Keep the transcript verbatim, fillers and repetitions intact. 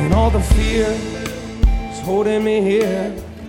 and all the fear is holding me here.